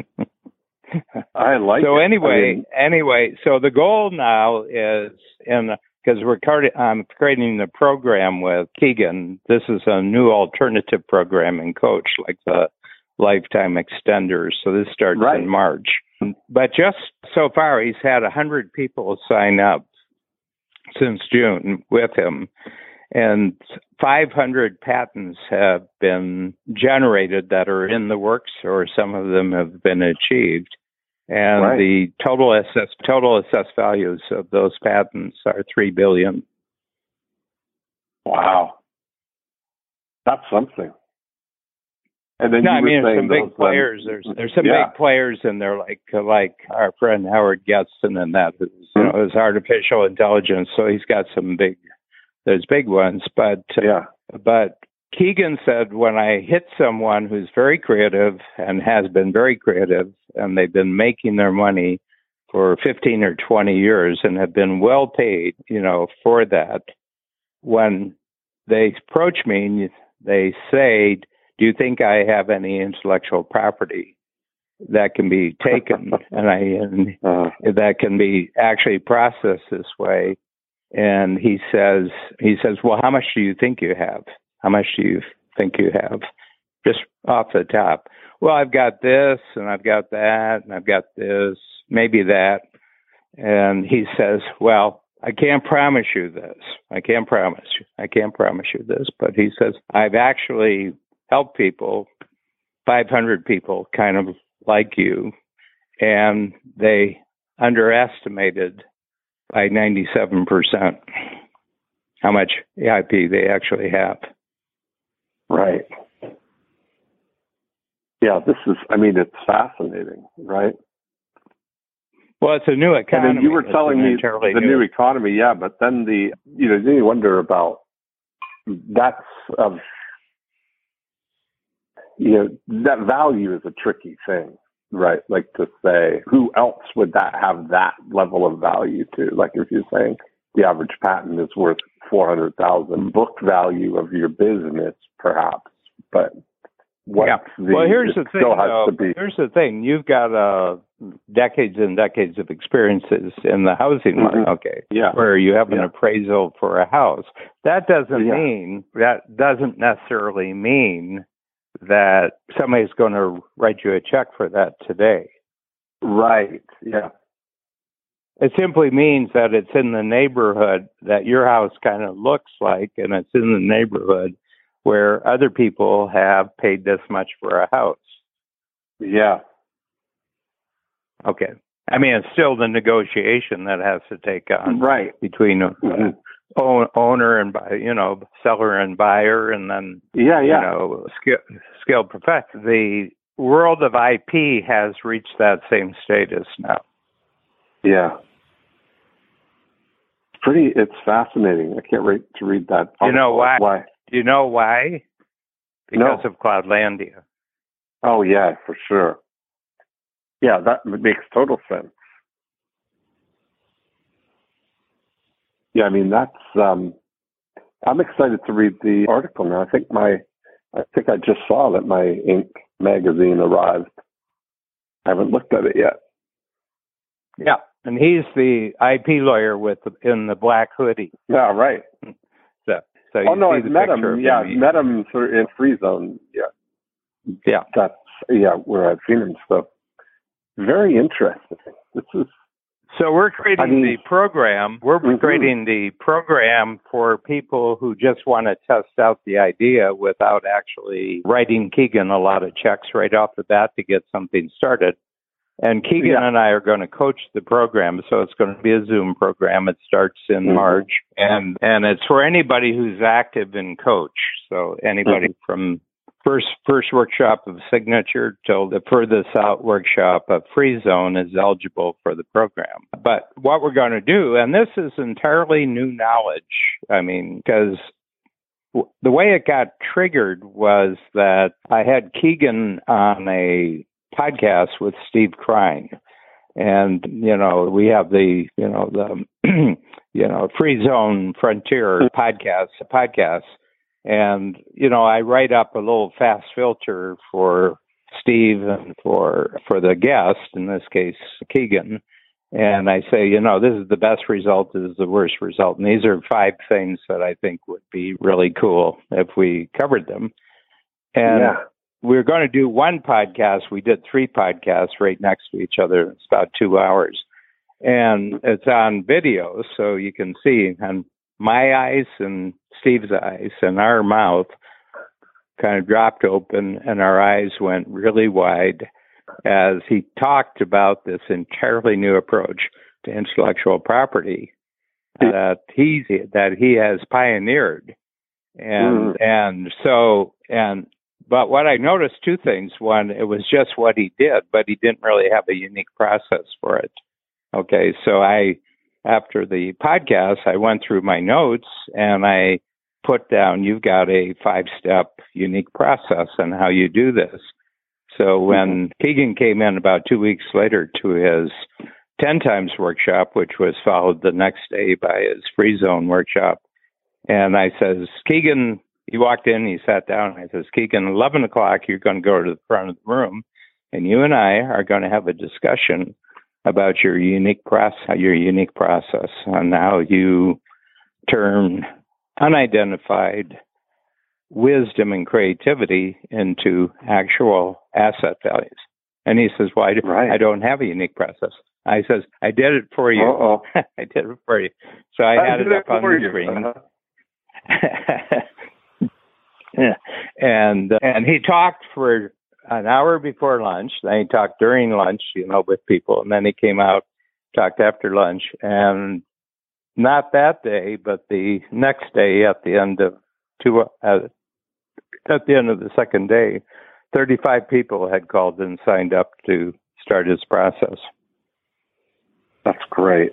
B: I like it.
C: So anyway, so the goal now is, because I'm creating the program with Keegan. This is a new alternative programming coach, like the Lifetime Extenders. So this starts in March. But just so far, he's had 100 people sign up since June with him. And 500 patents have been generated that are in the works, or some of them have been achieved. And the total assessed values of those patents are $3 billion.
B: Wow, that's something. And then
C: there's some big players. There's some big players, and they're like our friend Howard Getson, and that is artificial intelligence. So he's got there's big ones, but Keegan said, when I hit someone who's very creative and has been very creative, and they've been making their money for 15 or 20 years and have been well paid, for that, when they approach me, they say, do you think I have any intellectual property that can be taken and that can be actually processed this way? And he says, well, how much do you think you have? How much do you think you have? Just off the top. Well, I've got this, and I've got that, and I've got this, maybe that. And he says, well, I can't promise you this. I can't promise you this. But he says, I've actually helped people, 500 people kind of like you, and they underestimated by 97%. how much EIP they actually have.
B: Right. Yeah, it's fascinating, right?
C: Well, it's a new economy.
B: And then you were telling me the new economy, yeah, but then then you wonder about that value is a tricky thing, right? Like to say, who else would that have that level of value to? Like if you're saying the average patent is worth $400,000 book value of your business, perhaps, but
C: here's the thing. Here's the thing. You've got decades and decades of experiences in the housing market, where you have an appraisal for a house. That doesn't necessarily mean that somebody's going to write you a check for that today.
B: Right. Yeah.
C: It simply means that it's in the neighborhood that your house kind of looks like, and it's in the neighborhood where other people have paid this much for a house.
B: Yeah.
C: Okay. It's still the negotiation that has to take on between owner and seller and buyer, and then skilled professional. The world of IP has reached that same status now.
B: Yeah. It's fascinating. I can't wait to read that.
C: You know why? Do you know why? Because of Cloudlandia.
B: Oh, yeah, for sure. Yeah, that makes total sense. Yeah, that's, I'm excited to read the article now. I think I just saw that my Inc. magazine arrived. I haven't looked at it yet.
C: Yeah, and he's the IP lawyer in the black hoodie.
B: Yeah, right.
C: So
B: I've met him. Yeah, I've met him in Free Zone. Yeah. That's where I've seen him. So very interesting.
C: So we're creating the program. We're creating the program for people who just want to test out the idea without actually writing Keegan a lot of checks right off the bat to get something started. And Keegan and I are going to coach the program, so it's going to be a Zoom program. It starts in March, and it's for anybody who's active in coach. So anybody from first workshop of Signature till the furthest out workshop of Free Zone is eligible for the program. But what we're going to do, and this is entirely new knowledge, because the way it got triggered was that I had Keegan on a podcast with Steve Krein, and we have the Free Zone Frontier podcast, and I write up a little fast filter for Steve and for the guest, in this case Keegan, and I say this is the best result, this is the worst result, and these are 5 things that I think would be really cool if we covered them. And we're going to do one podcast. We did 3 podcasts right next to each other. It's about 2 hours. And it's on video, so you can see on my eyes and Steve's eyes and our mouth kind of dropped open and our eyes went really wide as he talked about this entirely new approach to intellectual property that he has pioneered. But what I noticed, 2 things. One, it was just what he did, but he didn't really have a unique process for it. Okay, so after the podcast, I went through my notes and I put down, you've got a 5-step unique process on how you do this. So when Keegan came in about 2 weeks later to his 10 times workshop, which was followed the next day by his Free Zone workshop, and I says, Keegan, he walked in, he sat down, and I says, Keegan, 11 o'clock, you're going to go to the front of the room, and you and I are going to have a discussion about your unique process on how you turn unidentified wisdom and creativity into actual asset values. And he says, well, I don't have a unique process. I says, I did it for you. I did it for you. So I had it up on the screen. And he talked for an hour before lunch. Then he talked during lunch, with people. And then he came out, talked after lunch. And not that day, but the next day at the end of the second day, 35 people had called and signed up to start his process.
B: That's great.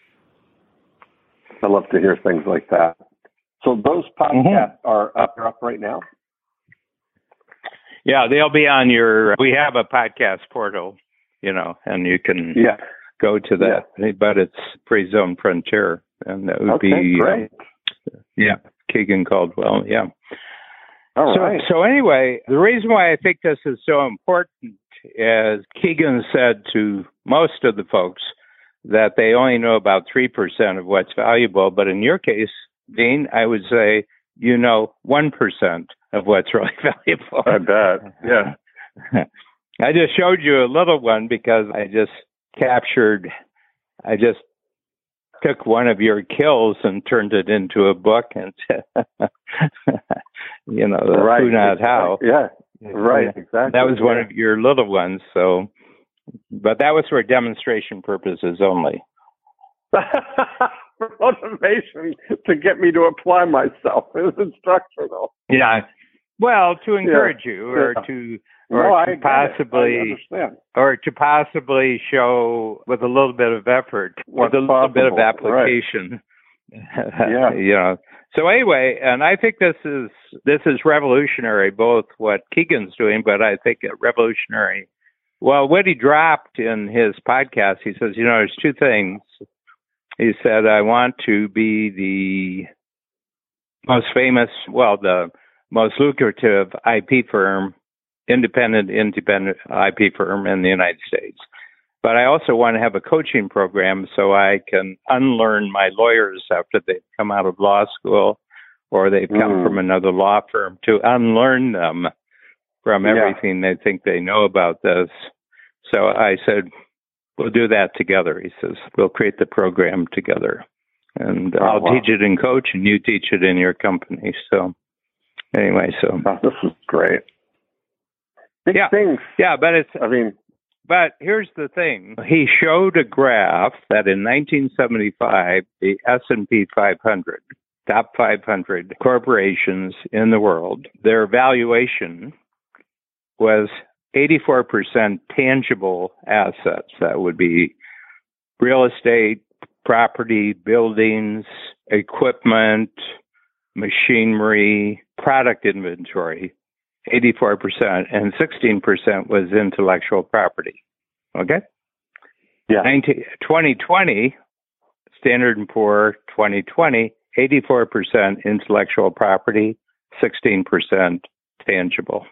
B: I love to hear things like that. So those podcasts are up right now?
C: Yeah, they'll be on we have a podcast portal, and you can go to that, but it's Free Zone Frontier, and that would be
B: great.
C: Keegan Caldwell,
B: All right.
C: So anyway, the reason why I think this is so important is Keegan said to most of the folks that they only know about 3% of what's valuable, but in your case, Dean, I would say 1% of what's really valuable.
B: I bet, yeah.
C: I just showed you a little one because I just took one of your kills and turned it into a book and who not how.
B: Yeah, right, exactly.
C: That was one of your little ones, but that was for demonstration purposes only.
B: For motivation to get me to apply myself. It was instructional.
C: Yeah. Well, to encourage you or to possibly show with a little bit of effort, with a little bit of application.
B: Right.
C: So anyway, and I think this is revolutionary, both what Keegan's doing, but I think revolutionary. Well, what he dropped in his podcast, he says, there's two things. He said, I want to be the most famous, the most lucrative IP firm, independent IP firm in the United States. But I also want to have a coaching program so I can unlearn my lawyers after they've come out of law school or they've come from another law firm, to unlearn them from everything they think they know about this. So I said, we'll do that together. He says, we'll create the program together. And I'll teach it in Coach and you teach it in your company. So anyway,
B: this is great. Big things.
C: Yeah, but here's the thing. He showed a graph that in 1975, the S&P 500, top 500 corporations in the world, their valuation was 84% tangible assets. That would be real estate, property, buildings, equipment, machinery, product inventory, 84%, and 16% was intellectual property. Okay?
B: Yeah.
C: 2020, Standard & Poor 2020, 84% intellectual property, 16% tangible.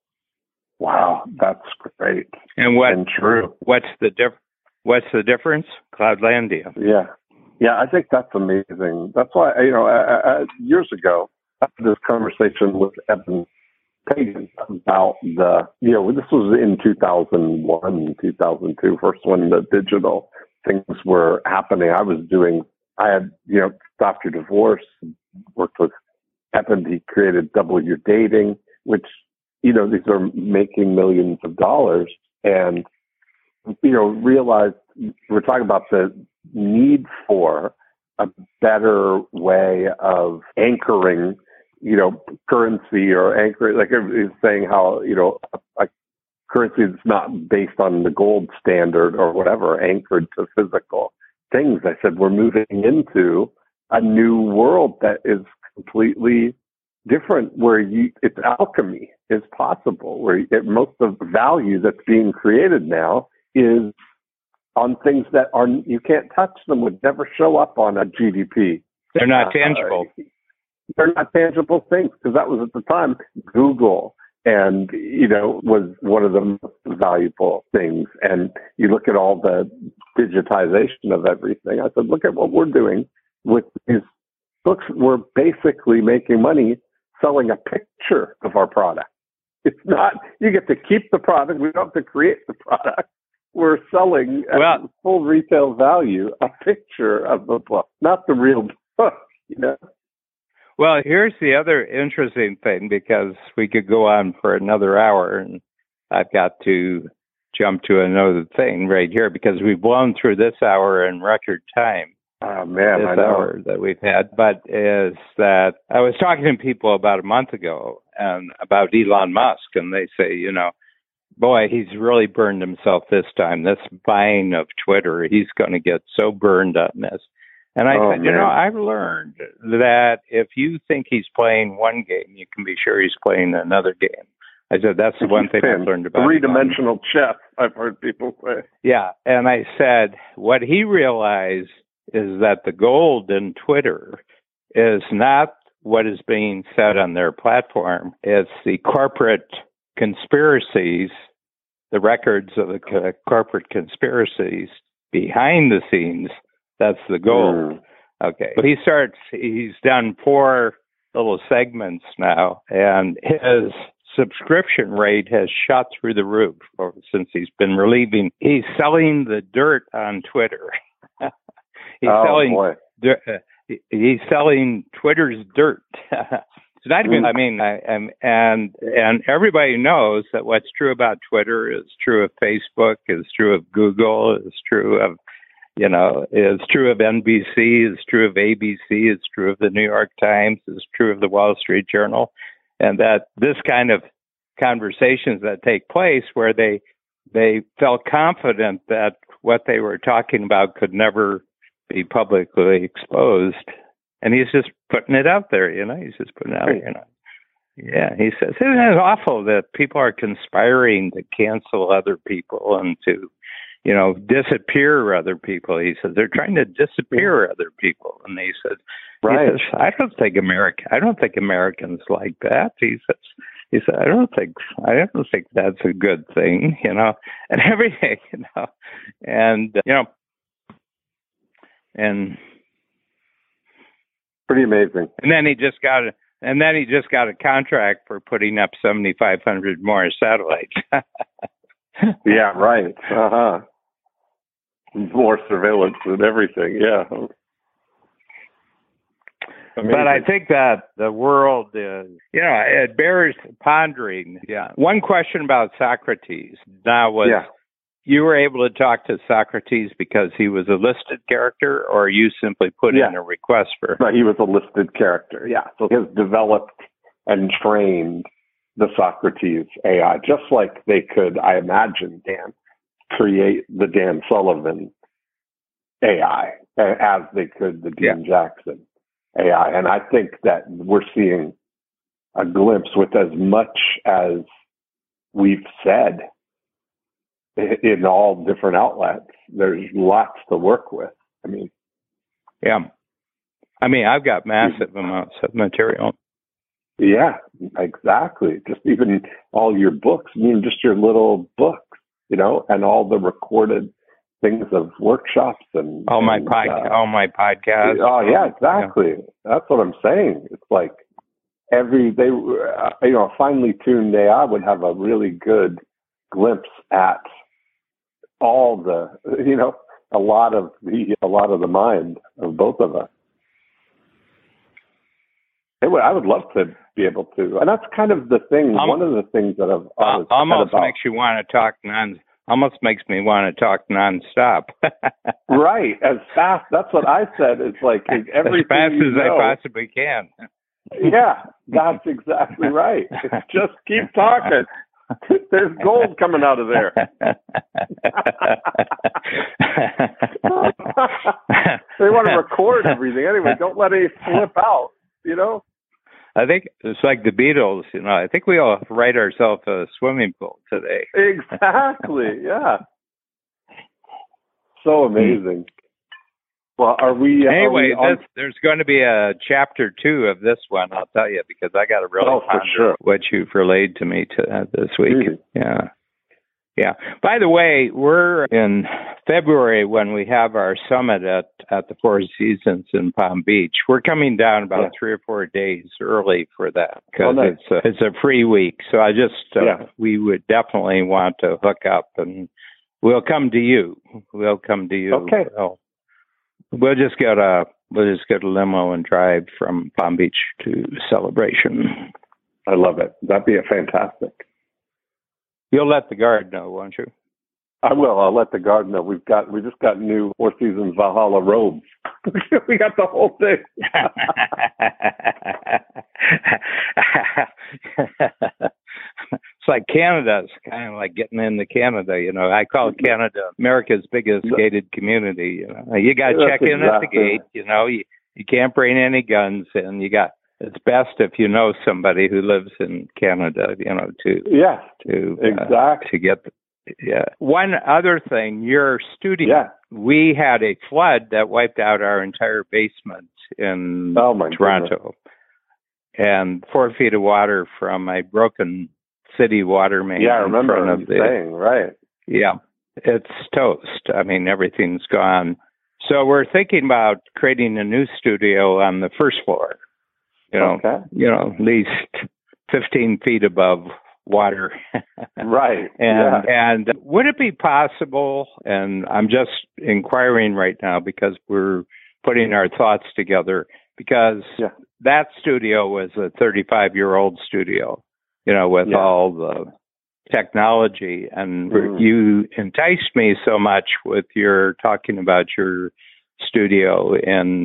B: Wow, that's great.
C: And
B: true.
C: What's the difference? Cloudlandia.
B: Yeah, I think that's amazing. That's why years ago I had this conversation with Eben Pagan about this was in 2001, 2002, first when the digital things were happening. I had after divorce, worked with Eben. He created Double Your Dating, which these are making millions of dollars, and realized we're talking about the need for a better way of anchoring, currency, or anchoring, like he's saying how, a currency that's not based on the gold standard or whatever, anchored to physical things. I said, we're moving into a new world that is completely different, where it's alchemy is possible, where most of the value that's being created now is on things that you can't touch them, would never show up on a GDP.
C: They're not tangible.
B: They're not tangible things, because that was at the time Google, and was one of the most valuable things. And you look at all the digitization of everything. I said, look at what we're doing with these books. We're basically making money selling a picture of our product. It's not, you get to keep the product. We don't have to create the product. We're selling at full retail value a picture of the book, not the real book,
C: Well, here's the other interesting thing, because we could go on for another hour, and I've got to jump to another thing right here, because we've blown through this hour in record time. hour that we've had, but is that I was talking to people about a month ago and about Elon Musk, and they say, boy, he's really burned himself this time. This buying of Twitter, he's going to get so burned on this. And I said, I've learned that if you think he's playing one game, you can be sure he's playing another game. I said, that's the one thing I've learned about
B: three-dimensional chess, I've heard people say.
C: Yeah, and I said, what he realized is that the gold in Twitter is not what is being said on their platform. It's the corporate conspiracies, the records of the corporate conspiracies behind the scenes. That's the gold. Okay. But he's done 4 little segments now, and his subscription rate has shot through the roof since he's been relieving. He's selling the dirt on Twitter. He's selling Twitter's dirt. It's not even, and everybody knows that what's true about Twitter is true of Facebook, is true of Google, is true of, is true of NBC, is true of ABC, is true of the New York Times, is true of the Wall Street Journal. And that this kind of conversations that take place where they felt confident that what they were talking about could never be publicly exposed. And he's just putting it out there, he's just putting it out there, Yeah, he says, isn't it awful that people are conspiring to cancel other people and to, disappear other people? He says, they're trying to disappear other people. And he says, I don't think Americans like that. He said, I don't think that's a good thing, and everything, and, and
B: pretty amazing.
C: And then he just got a contract for putting up 7,500 more satellites.
B: Yeah, right. More surveillance and everything. Yeah. Amazing.
C: But I think that the world is, it bears pondering. Yeah. One question about Socrates now was, you were able to talk to Socrates because he was a listed character, or you simply put in a request for?
B: No, he was a listed character. Yeah. So he has developed and trained the Socrates AI, just like they could, I imagine, Dan, create the Dan Sullivan AI as they could the Dean Jackson AI. And I think that we're seeing a glimpse with as much as we've said in all different outlets. There's lots to work with.
C: I've got massive amounts of material.
B: Yeah, exactly. Just even all your books, just your little books, and all the recorded things of workshops and
C: all my podcasts.
B: Oh yeah, exactly. Yeah. That's what I'm saying. It's like a finely tuned AI would have a really good glimpse at all the, a lot of the mind of both of us. Anyway, I would love to be able to, and that's kind of the thing. One of the things that I've
C: almost makes me want to talk makes me want to talk nonstop.
B: Right, as fast. That's what I said. It's like everything
C: as fast as I possibly can.
B: Yeah, that's exactly right. Just keep talking. There's gold coming out of there. They want to record everything anyway. Don't let any slip out.
C: I think it's like the Beatles. I think we all write ourselves a swimming pool today.
B: Exactly. Yeah. So amazing. Well, are we?
C: Anyway, there's going to be a chapter 2 of this one. I'll tell you, because I got to really ponder what you've relayed to me this week. Mm-hmm. Yeah. By the way, we're in February when we have our summit at the Four Seasons in Palm Beach. We're coming down about 3 or 4 days early for that because it's a free week. So we would definitely want to hook up, and we'll come to you.
B: Okay.
C: We'll just get a limo and drive from Palm Beach to Celebration.
B: I love it. That'd be fantastic.
C: You'll let the guard know, won't you?
B: I will. I'll let the guard know. We just got new Four Seasons Valhalla robes. We got the whole thing.
C: It's like Canada. It's kind of like getting into Canada. You know, I call Canada America's biggest gated community. You know, you got to check in at the gate. You know, you can't bring any guns in. It's best if you know somebody who lives in Canada. You know, to get. Yeah. One other thing, your studio. Yeah. We had a flood that wiped out our entire basement in Toronto, and 4 feet of water from a broken city water main.
B: Yeah, I remember saying, right.
C: Yeah, it's toast. I mean, everything's gone. So we're thinking about creating a new studio on the first floor. You know, at least 15 feet above water.
B: Right.
C: And would it be possible, and I'm just inquiring right now because we're putting our thoughts together, because that studio was a 35-year-old studio, you know, with all the technology. And you enticed me so much with your talking about your studio in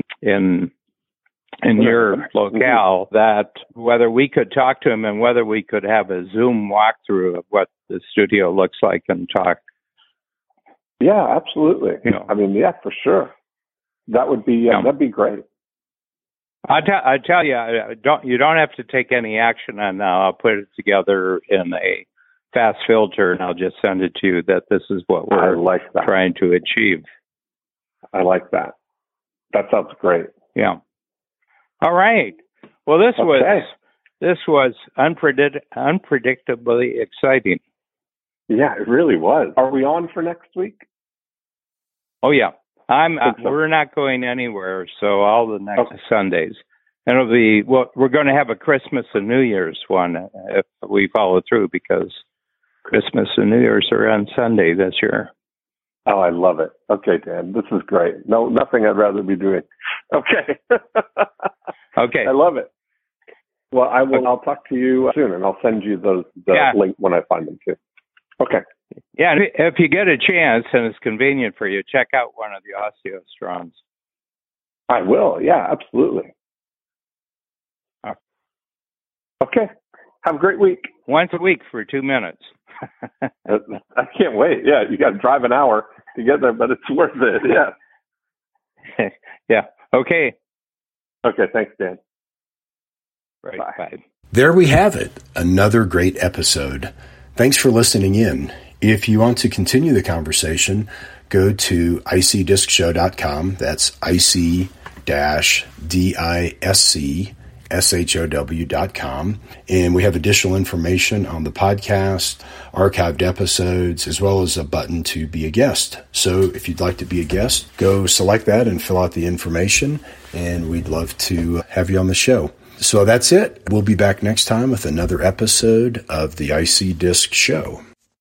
C: your locale, that whether we could talk to him and whether we could have a Zoom walkthrough of what the studio looks like and talk.
B: Yeah, absolutely. You know, I mean, yeah, for sure. That would be that'd be great.
C: I tell you, you don't have to take any action on now. I'll put it together in a fast filter and I'll just send it to you that this is what we're trying to achieve.
B: I like that. That sounds great.
C: Yeah. All right. Well, this was unpredictably exciting.
B: Yeah, it really was. Are we on for next week?
C: Oh yeah, we're not going anywhere. So all the next Sundays, and it'll be we're going to have a Christmas and New Year's one if we follow through, because Christmas and New Year's are on Sunday this year.
B: Oh, I love it. Okay, Dan, this is great. No, nothing I'd rather be doing. Okay.
C: Okay.
B: I love it. Well, I'll talk to you soon, and I'll send you the link when I find them too. Okay.
C: Yeah, and if you get a chance and it's convenient for you, check out one of the OsteoStrongs.
B: I will. Yeah, absolutely. Okay. Have a great week.
C: Once a week for 2 minutes.
B: I can't wait. Yeah, you got to drive an hour to get there, but it's worth it. Yeah.
C: Yeah. Okay.
B: Okay. Thanks, Dan.
C: Right. Bye.
D: There we have it. Another great episode. Thanks for listening in. If you want to continue the conversation, go to icdiscshow.com. That's ic-discshow.com. And we have additional information on the podcast, archived episodes, as well as a button to be a guest. So if you'd like to be a guest, go select that and fill out the information, and we'd love to have you on the show. So that's it. We'll be back next time with another episode of the IC Disc Show.